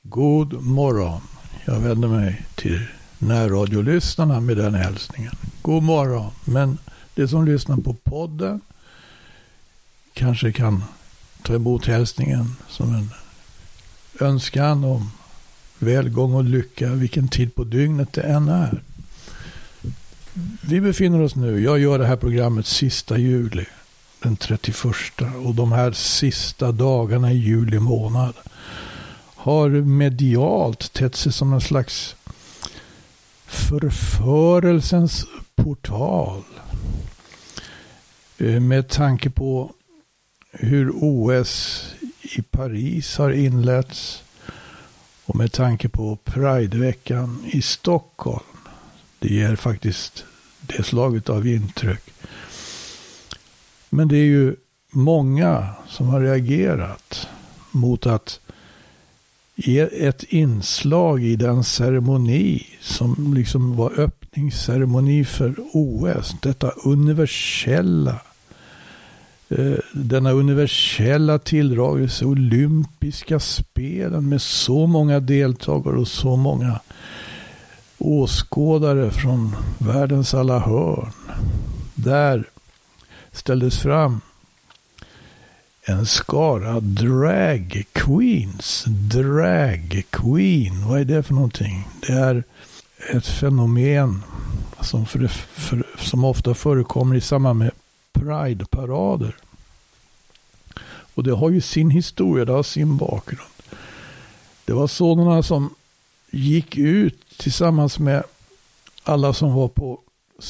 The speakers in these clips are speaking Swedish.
God morgon. Jag vänder mig till närradiolyssnarna med den hälsningen. God morgon. Men det som lyssnar på podden kanske kan ta emot hälsningen som en önskan om välgång och lycka vilken tid på dygnet det än är. Vi befinner oss nu, jag gör det här programmet sista juli, den 31, och de här sista dagarna i juli månad har medialt tätt sig som en slags förförelsens portal. Med tanke på hur OS i Paris har inletts och med tanke på Prideveckan i Stockholm. Det ger faktiskt det slaget av intryck. Men det är ju många som har reagerat mot att ett inslag i den ceremoni som liksom var öppningsceremoni för OS, denna universella tilldragelse, olympiska spelen med så många deltagare och så många åskådare från världens alla hörn. Där ställdes fram en skara drag queens. Drag queen, vad är det för någonting? Det är ett fenomen som ofta förekommer i samband med Pride-parader. Och det har ju sin historia, det har sin bakgrund. Det var sådana som gick ut tillsammans med alla som var på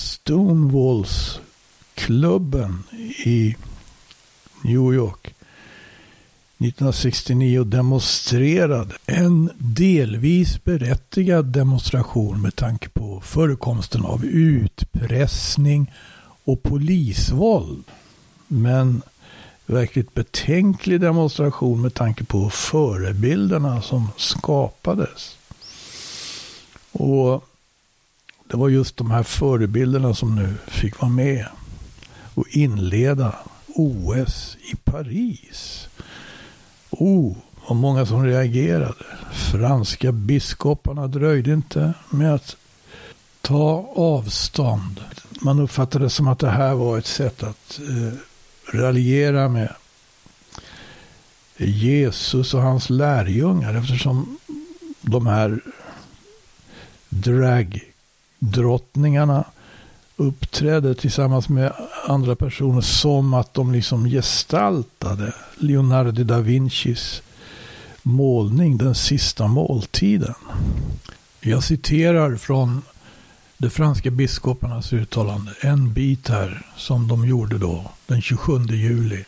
Stonewalls-klubben i New York 1969 och demonstrerade. En delvis berättigad demonstration med tanke på förekomsten av utpressning och polisvåld. Men verkligt betänklig demonstration med tanke på förebilderna som skapades. Och det var just de här förebilderna som nu fick vara med och inleda OS i Paris. Vad många som reagerade. Franska biskoparna dröjde inte med att ta avstånd. Man uppfattade det som att det här var ett sätt att raljera med Jesus och hans lärjungar, eftersom de här dragdrottningarna uppträdde tillsammans med andra personer som att de liksom gestaltade Leonardo da Vincis målning Den sista måltiden. Jag citerar från de franska biskoparnas uttalande, en bit här som de gjorde då den 27 juli.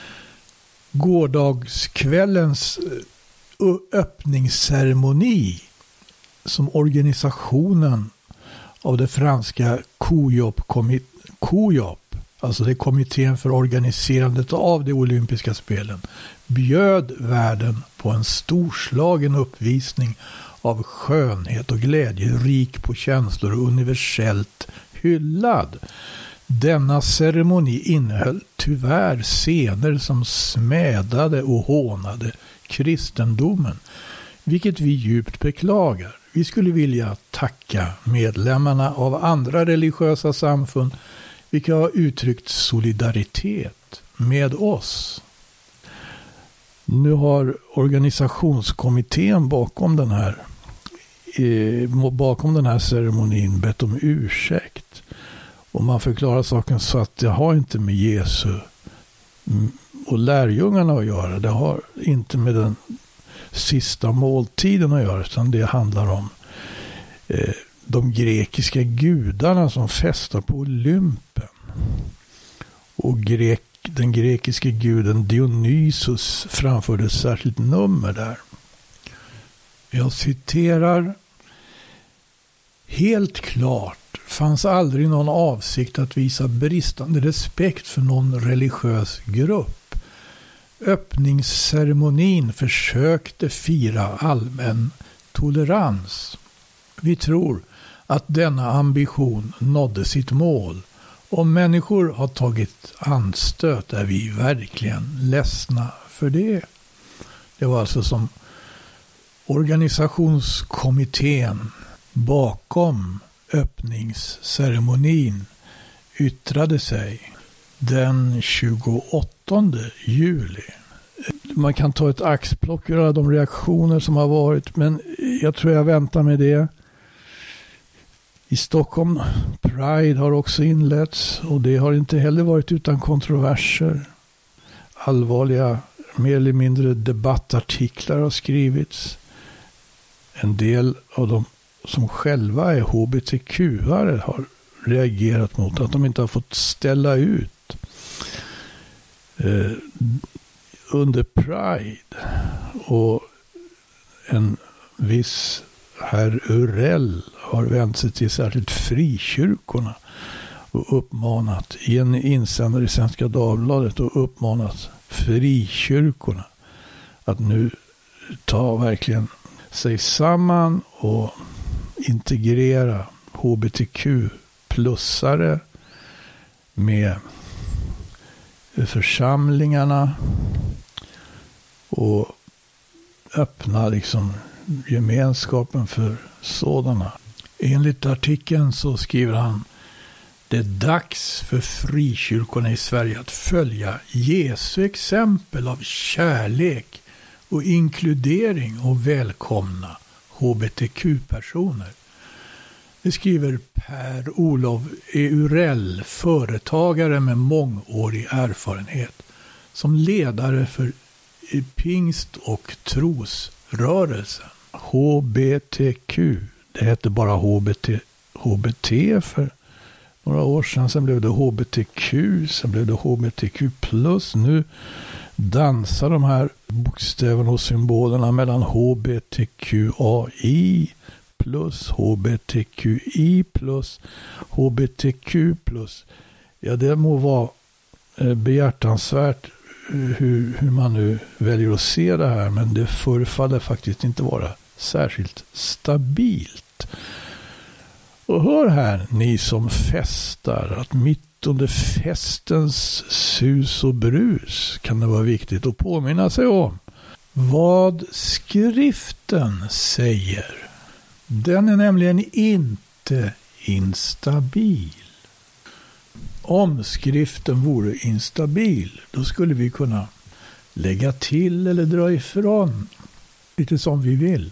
Gårdagskvällens öppningsceremoni som organisationen av det franska COJOP, alltså det kommittén för organiserandet av de olympiska spelen, bjöd världen på en storslagen uppvisning av skönhet och glädje, rik på känslor och universellt hyllad. Denna ceremoni innehöll tyvärr scener som smädade och hånade kristendomen, vilket vi djupt beklagar. Vi skulle vilja tacka medlemmarna av andra religiösa samfund vilka har uttryckt solidaritet med oss. Nu har organisationskommittén bakom den här ceremonin bett om ursäkt. Och man förklarar saken så att det har inte med Jesu och lärjungarna att göra. Det har inte med den sista måltiden att göra, utan det handlar om de grekiska gudarna som festar på Olympen. Och den grekiska guden Dionysus framförde ett särskilt nummer där. Jag citerar: helt klart fanns aldrig någon avsikt att visa bristande respekt för någon religiös grupp. Öppningsceremonin försökte fira allmän tolerans. Vi tror att denna ambition nådde sitt mål. Om människor har tagit anstöt är vi verkligen ledsna för det. Det var alltså som Organisationskommittén bakom öppningsceremonin yttrade sig den 28 juli. Man kan ta ett axplock ur alla de reaktioner som har varit, men jag tror jag väntar med det. I Stockholm, Pride har också inletts och det har inte heller varit utan kontroverser. Allvarliga, mer eller mindre debattartiklar har skrivits. En del av de som själva är hbtq-are har reagerat mot att de inte har fått ställa ut under Pride, och en viss herr Urell har vänt sig till särskilt frikyrkorna och uppmanat i en insändare i Svenska Dagbladet och uppmanat frikyrkorna att nu ta verkligen sig samman och integrera hbtq-plussare med församlingarna och öppna liksom gemenskapen för sådana. Enligt artikeln så skriver han: det är dags för frikyrkorna i Sverige att följa Jesu exempel av kärlek och inkludering och välkomna hbtq-personer. Det skriver Per-Olof Urell, företagare med mångårig erfarenhet som ledare för pingst- och trosrörelsen. HBTQ, det hette bara HBT för några år sedan, sen blev det HBTQ, sen blev det HBTQ+. Nu dansar de här bokstäverna och symbolerna mellan HBTQAI plus, HBTQI plus, HBTQ plus. Ja, det må vara behjärtansvärt hur man nu väljer att se det här, men det förefaller faktiskt inte vara särskilt stabilt. Och hör här, ni som festar, att mitt under festens sus och brus kan det vara viktigt att påminna sig om vad skriften säger. Den är nämligen inte instabil. Om skriften vore instabil, då skulle vi kunna lägga till eller dra ifrån lite som vi vill.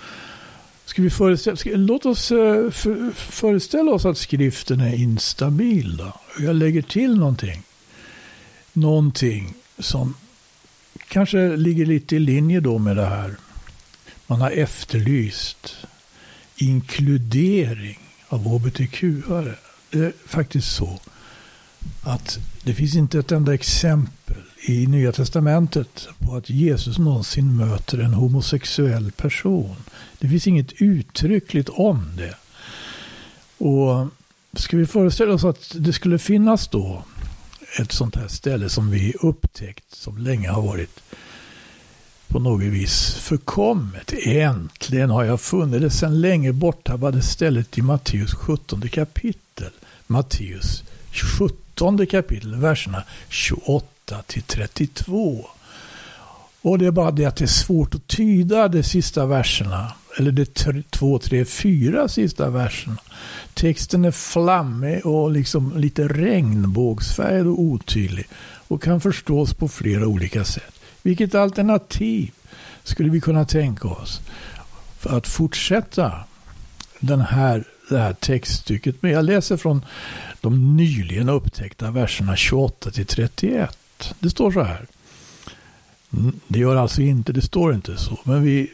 Låt oss föreställa oss att skriften är instabil då. Jag lägger till någonting som kanske ligger lite i linje då med det här. Man har efterlyst inkludering av hbtq-are. Det är faktiskt så att det finns inte ett enda exempel i Nya Testamentet på att Jesus någonsin möter en homosexuell person. Det finns inget uttryckligt om det. Och ska vi föreställa oss att det skulle finnas då ett sånt här ställe som vi upptäckt som länge har varit på något vis förkommet. Äntligen har jag funnit det. Sedan länge borta var det stället i Matteus 17 kapitel. Matteus 17 kapitel, verserna 28 till 32. Och det är bara det att det är svårt att tyda de sista verserna. Eller de 2, 3, 4 sista verserna. Texten är flammig och liksom lite regnbågsfärgad och otydlig. Och kan förstås på flera olika sätt. Vilket alternativ skulle vi kunna tänka oss för att fortsätta det här textstycket? Men jag läser från de nyligen upptäckta verserna 28 till 31. Det står så här. Det gör alltså inte, det står inte så. Men vi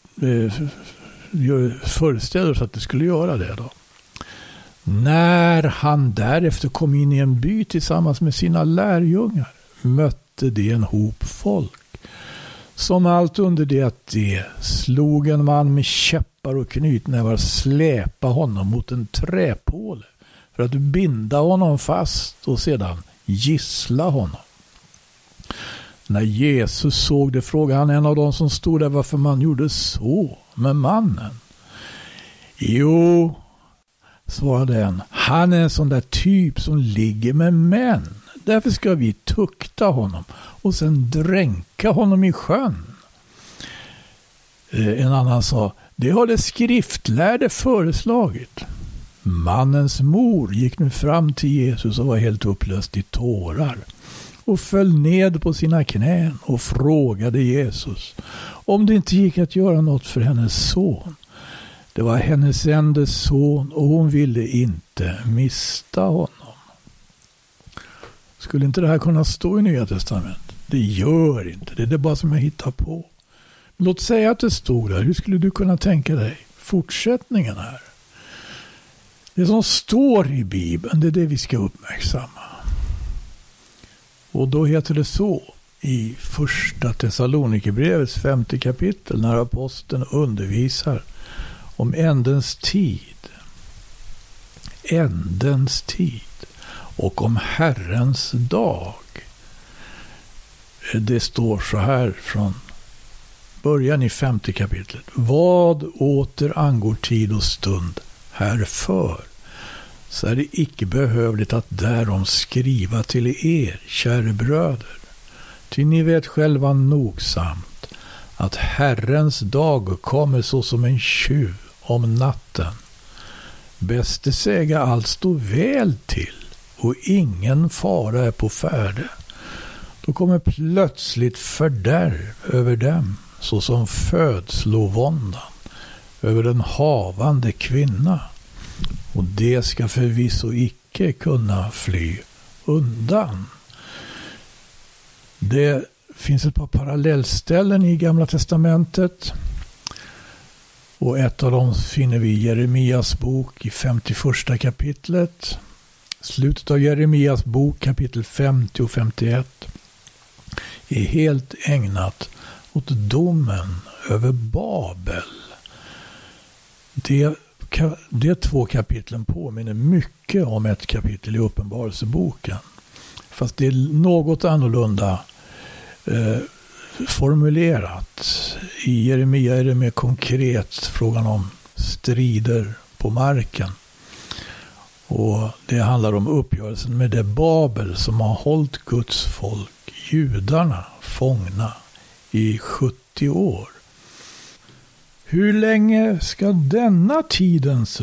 föreställer oss att det skulle göra det då. När han därefter kom in i en by tillsammans med sina lärjungar mötte det en hop folk. Som allt under det att det slog en man med käppar och knytnävar släpa honom mot en träpåle för att binda honom fast och sedan gissla honom. När Jesus såg det frågade han en av dem som stod där varför man gjorde så med mannen. Jo, svarade en, han är en sån där typ som ligger med män. Därför ska vi tukta honom och sen dränka honom i sjön. En annan sa, det har det skriftlärde föreslagit. Mannens mor gick nu fram till Jesus och var helt upplöst i tårar och föll ned på sina knän och frågade Jesus om det inte gick att göra något för hennes son. Det var hennes enda son och hon ville inte mista honom. Skulle inte det här kunna stå i Nya testamentet? Det gör inte. Det är bara som jag hittar på. Men låt säga att det stod där. Hur skulle du kunna tänka dig fortsättningen här? Det som står i Bibeln, det är det vi ska uppmärksamma. Och då heter det så i första Thessalonikerbrevets 5:e kapitel när aposteln undervisar om ändens tid och om Herrens dag. Det står så här från början i 5:e kapitlet. Vad åter angår tid och stund härför, så är det icke behövligt att därom skriva till er, kära bröder. Ty ni vet själva nogsamt att Herrens dag kommer så som en tjuv om natten. Bäste säga allt står väl till och ingen fara är på färde. Då kommer plötsligt fördärv över dem såsom födslovåndan över den havande kvinna. Och det ska förvisso icke kunna fly undan. Det finns ett par parallellställen i Gamla testamentet. Och ett av dem finner vi i Jeremias bok i 51 kapitlet. Slutet av Jeremias bok kapitel 50 och 51 är helt ägnat åt domen över Babel. De två kapitlen påminner mycket om ett kapitel i Uppenbarelseboken. Fast det är något annorlunda formulerat. I Jeremia är det mer konkret frågan om strider på marken. Och det handlar om uppgörelsen med det Babel som har hållit Guds folk, judarna, fångna i 70 år. Hur länge ska denna tidens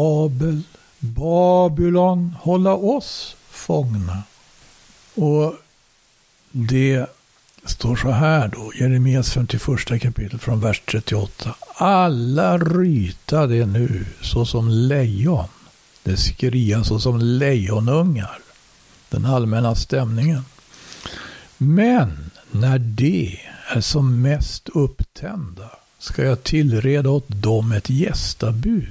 Babylon hålla oss fångna? Och det står så här då, Jeremias 51 kapitel från vers 38. Alla rytade nu såsom lejon. Det skria såsom lejonungar. Den allmänna stämningen. Men när det är som mest upptända ska jag tillreda åt dem ett gästabud.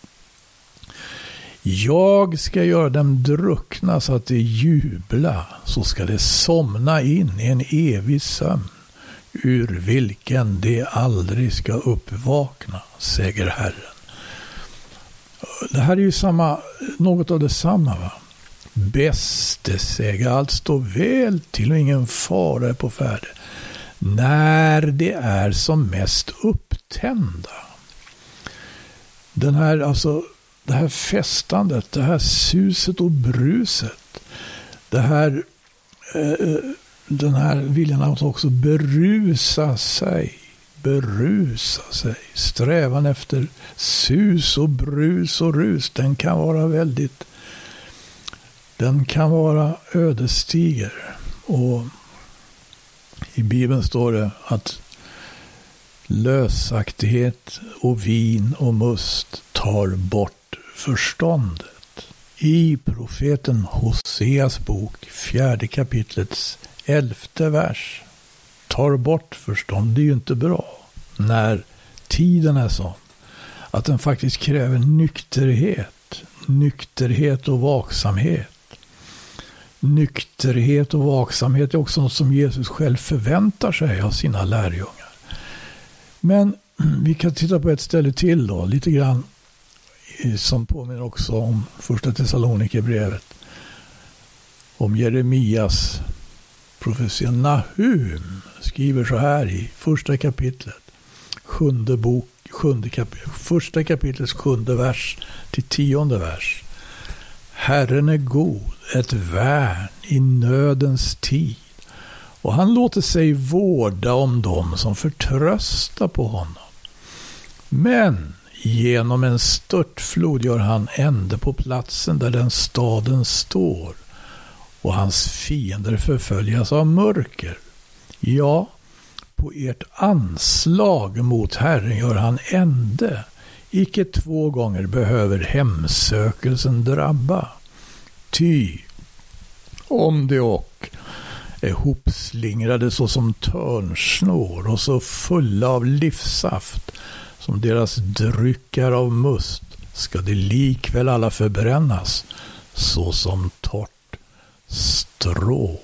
Jag ska göra dem druckna så att de jubla, så ska de somna in i en evig sömn, ur vilken de aldrig ska uppvakna, säger Herren. Det här är ju något av detsamma, va? Bäste säga allt står väl till och ingen fara är på färde. När det är som mest upptända. Det här festandet, det här suset och bruset, den här viljan att också berusa sig, strävan efter sus och brus och rus, den kan vara ödesdiger. Och i Bibeln står det att lösaktighet och vin och must tar bort förståndet. I profeten Hoseas bok, 4 kapitlets 11:e vers, tar bort förstånd. Det är ju inte bra när tiden är sån att den faktiskt kräver nykterhet och vaksamhet. Nykterhet och vaksamhet är också något som Jesus själv förväntar sig av sina lärjungar. Men vi kan titta på ett ställe till då, lite grann som påminner också om första Thessalonikerbrevet. Om Jeremias profetia. Nahum skriver så här i första kapitlet, första kapitlets 7:e vers till 10:e vers. Herren är god, ett värn i nödens tid, och han låter sig vårda om dem som förtröstar på honom. Men genom en störtflod gör han ände på platsen där den staden står, och hans fiender förföljas av mörker. Ja, på ert anslag mot Herren gör han ände. Icke 2 gånger behöver hemsökelsen drabba. Ty om det och är hopslingrade så som törnsnår och så fulla av livssaft som deras dryck är av must, ska det likväl alla förbrännas så som torrt strå.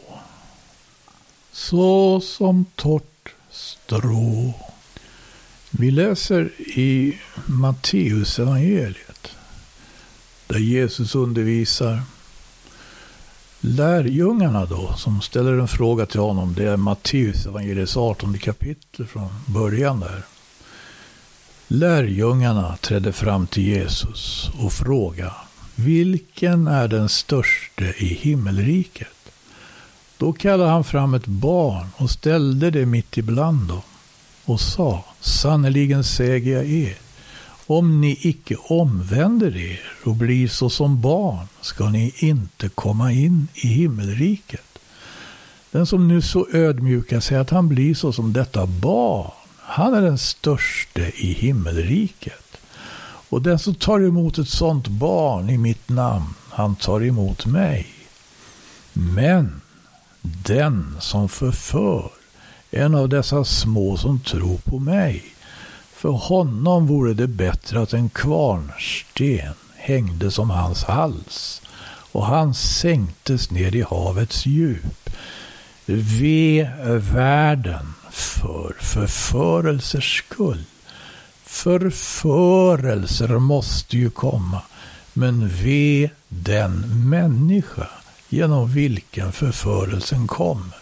Så som torrt strå. Vi läser i Matteus evangeliet där Jesus undervisar lärjungarna då, som ställer en fråga till honom. Det är Matteus evangeliets 18 kapitel från början där. Lärjungarna trädde fram till Jesus och frågade: vilken är den störste i himmelriket? Då kallade han fram ett barn och ställde det mitt ibland dem och sa: sannoliken säger jag er, om ni icke omvänder er och blir så som barn, ska ni inte komma in i himmelriket. Den som nu så ödmjukar sig att han blir så som detta barn, han är den störste i himmelriket. Och den som tar emot ett sådant barn i mitt namn, han tar emot mig. Men den som förför en av dessa små som tror på mig, för honom vore det bättre att en kvarnsten hängde som hans hals och han sänktes ner i havets djup. Ve världen för förförelsers skull. Förförelser måste ju komma, men ve den människa genom vilken förförelsen kommer.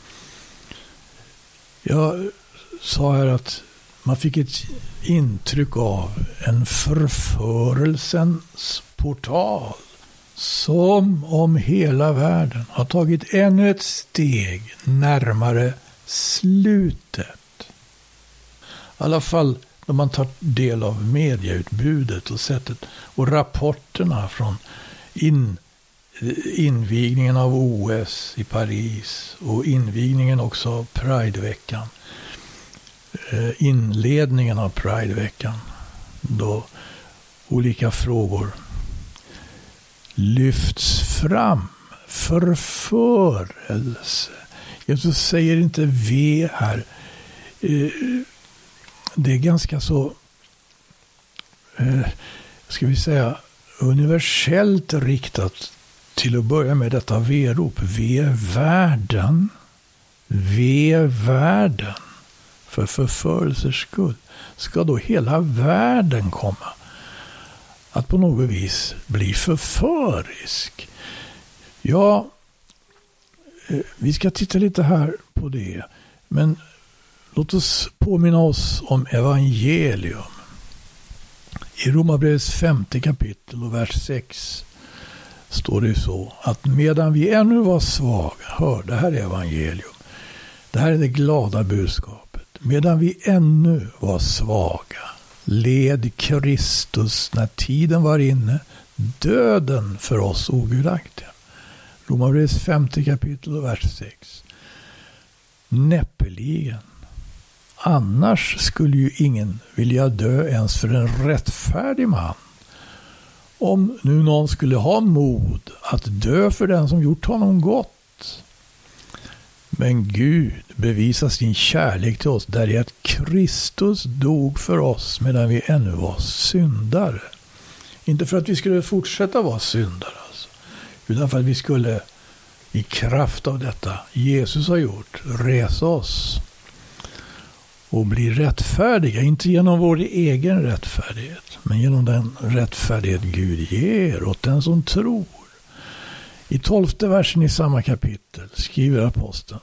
Jag sa här att man fick ett intryck av en förförelsens portal, som om hela världen har tagit ännu ett steg närmare slutet. I alla fall när man tar del av medieutbudet och sättet och rapporterna från invigningen av OS i Paris och invigningen också av Prideveckan. Inledningen av Prideveckan, då olika frågor lyfts fram. Förförelse. Jesus säger inte ve här. Det är ganska så, ska vi säga, universellt riktat till att börja med detta verop. Ve världen. Ve världen. För förförelsers skull. Ska då hela världen komma att på något vis bli förförisk? Ja, vi ska titta lite här på det. Men låt oss påminna oss om evangelium. I Romarbrevets 5:e kapitel och vers 6 står det så att medan vi ännu var svaga, hör, det här är evangelium. Det här är det glada budskapet. Medan vi ännu var svaga led Kristus, när tiden var inne, döden för oss ogudaktiga. Romarbrevets 5:e kapitel och vers 6. Näppeligen. Annars skulle ju ingen vilja dö ens för en rättfärdig man. Om nu någon skulle ha mod att dö för den som gjort honom gott. Men Gud bevisar sin kärlek till oss där i att Kristus dog för oss medan vi ännu var syndare. Inte för att vi skulle fortsätta vara syndare alltså, utan för att vi skulle i kraft av detta Jesus har gjort resa oss och bli rättfärdiga, inte genom vår egen rättfärdighet, men genom den rättfärdighet Gud ger åt den som tror. I 12:e versen i samma kapitel skriver aposteln: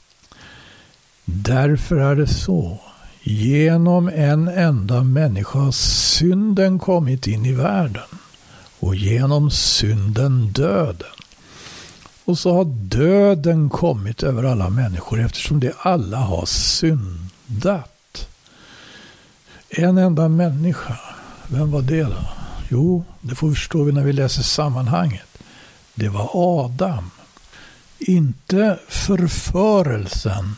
därför är det så, genom en enda människa har synden kommit in i världen och genom synden döden. Och så har döden kommit över alla människor eftersom de alla har syndat. En enda människa. Vem var det då? Jo, det får vi förstå när vi läser sammanhanget. Det var Adam. Inte förförelsen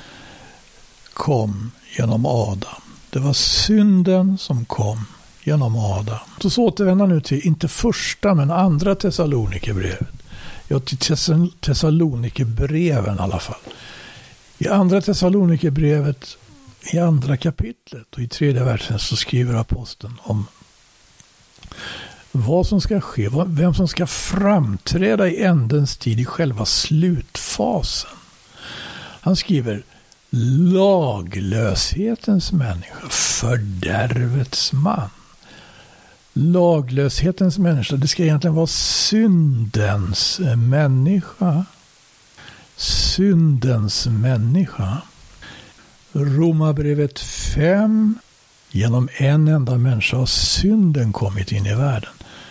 kom genom Adam. Det var synden som kom genom Adam. Så återvänder nu till, inte första men andra Thessalonikerbrevet. Ja, till Thessalonikerbreven i alla fall. I andra Thessalonikerbrevet, i andra kapitlet och i 3:e versen så skriver aposteln om vad som ska ske, vem som ska framträda i ändens tid i själva slutfasen. Han skriver laglöshetens människa, fördärvets man. Laglöshetens människa, det ska egentligen vara syndens människa. Syndens människa. Romarbrevet 5. Genom en enda människa har synden kommit in i världen.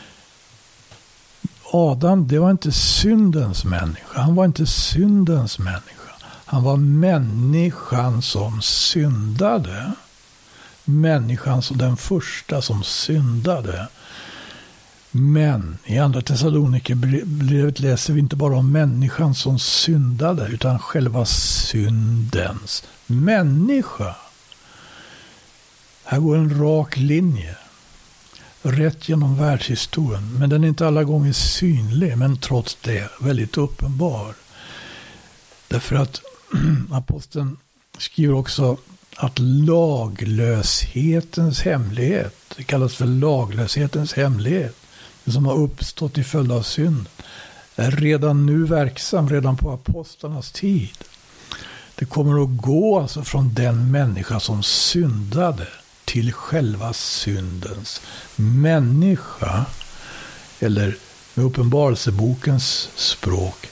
Adam, det var inte syndens människa. Han var inte syndens människa. Han var människan som syndade. Människan som den första som syndade. Men i andra Thessalonikerbrevet läser vi inte bara om människan som syndade utan själva syndens människa. Här går en rak linje. Rätt genom världshistorien. Men den är inte alla gånger synlig, men trots det väldigt uppenbar. Därför att aposteln skriver också att laglöshetens hemlighet, det kallas för laglöshetens hemlighet, det som har uppstått i följd av synd, är redan nu verksam, redan på apostlarnas tid. Det kommer att gå alltså från den människa som syndade till själva syndens människa, eller med uppenbarelsebokens språk,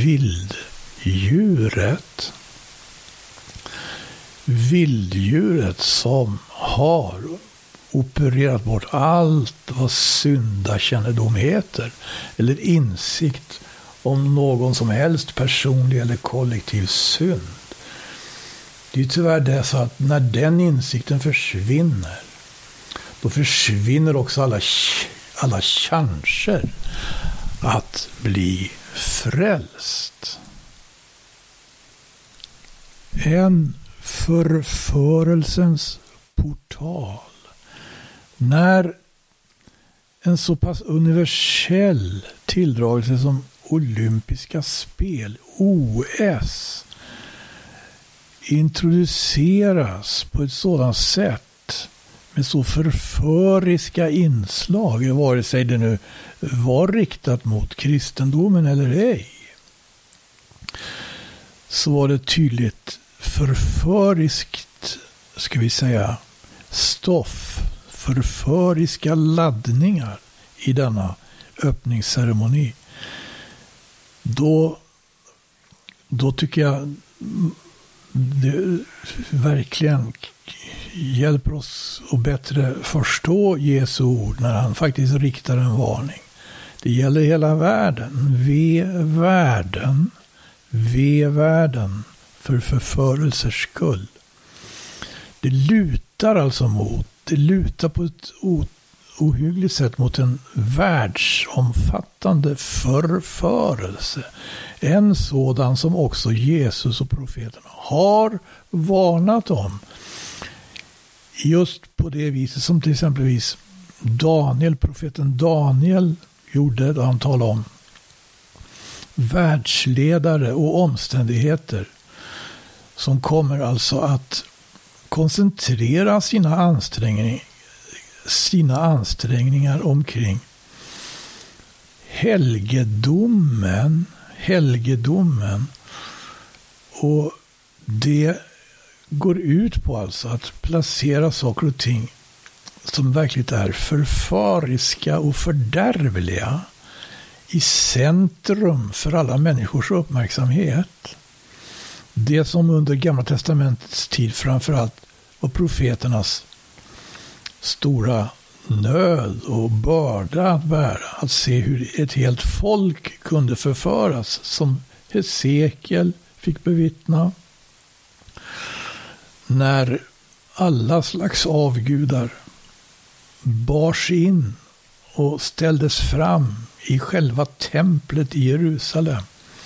vilddjuret. Vilddjuret som har opererat bort allt vad syndakännedom heter, eller insikt om någon som helst personlig eller kollektiv synd. Det är tyvärr det så att när den insikten försvinner, då försvinner också alla chanser att bli frälst. En förförelsens portal. När en så pass universell tilldragelse som olympiska spel, OS, introduceras på ett sådant sätt med så förföriska inslag, vare sig det nu var riktat mot kristendomen eller ej, så var det tydligt förföriskt, ska vi säga, stoff, förföriska laddningar i denna öppningsceremoni. Då tycker jag det verkligen hjälper oss att bättre förstå Jesu ord när han faktiskt riktar en varning. Det gäller hela världen. Ve världen för förförelsers skull. Det lutar på ett ohyggligt sätt mot en världsomfattande förförelse. En sådan som också Jesus och profeterna har varnat om. Just på det viset som till exempelvis profeten Daniel gjorde då han talade om världsledare och omständigheter som kommer alltså att koncentrera sina ansträngningar omkring helgedomen, och det går ut på alltså att placera saker och ting som verkligen är förföriska och fördärvliga i centrum för alla människors uppmärksamhet. Det som under Gamla testamentets tid framförallt var profeternas stora nöd och börda att bära. Att se hur ett helt folk kunde förföras, som Hesekiel fick bevittna. När alla slags avgudar bars in och ställdes fram i själva templet i Jerusalem,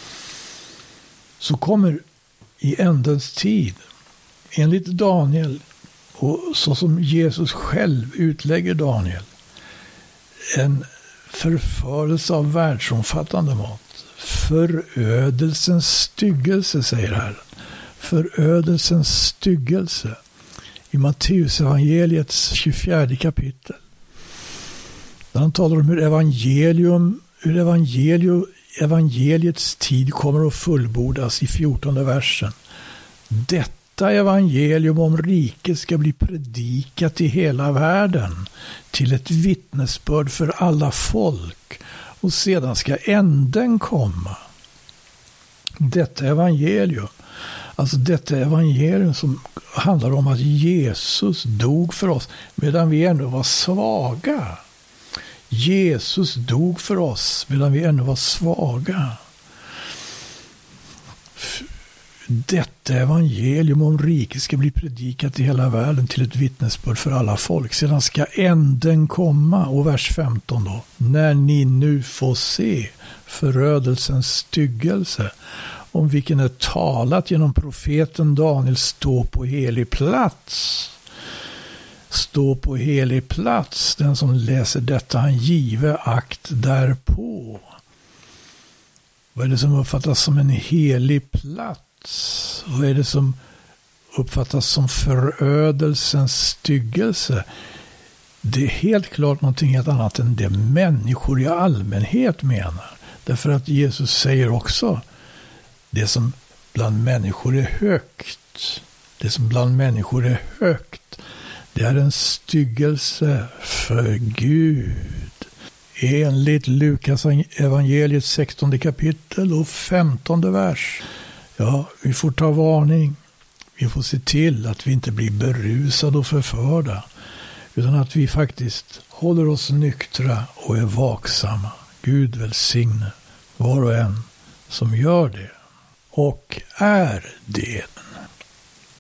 så kommer i ändens tid, enligt Daniel och så som Jesus själv utlägger Daniel, en förförelse av världsomfattande mått. Förödelsens styggelse, säger Herren. Förödelsens styggelse. I Matteus evangeliets 24 kapitel. Där han talar om hur evangeliets tid kommer att fullbordas i 14:e versen. Detta evangelium om riket ska bli predikat i hela världen till ett vittnesbörd för alla folk, och sedan ska änden komma. Detta evangelium som handlar om att Jesus dog för oss medan vi ännu var svaga. Jesus dog för oss medan vi ännu var svaga. Detta evangelium om riket ska bli predikat i hela världen till ett vittnesbörd för alla folk. Sedan ska änden komma. Och vers 15 då. När ni nu får se förödelsens styggelse, om vilken är talat genom profeten Daniel, stå på helig plats. Stå på helig plats. Den som läser detta, han give akt därpå. Vad är det som uppfattas som en helig plats? Vad är det som uppfattas som förödelsens styggelse? Det är helt klart någonting helt annat än det människor i allmänhet menar. Därför att Jesus säger också, det som bland människor är högt, det är en styggelse för Gud. Enligt Lukas evangeliets 16 kapitel och 15 vers. Ja, vi får ta varning. Vi får se till att vi inte blir berusade och förförda, utan att vi faktiskt håller oss nyktra och är vaksamma. Gud välsigne var och en som gör det och är det.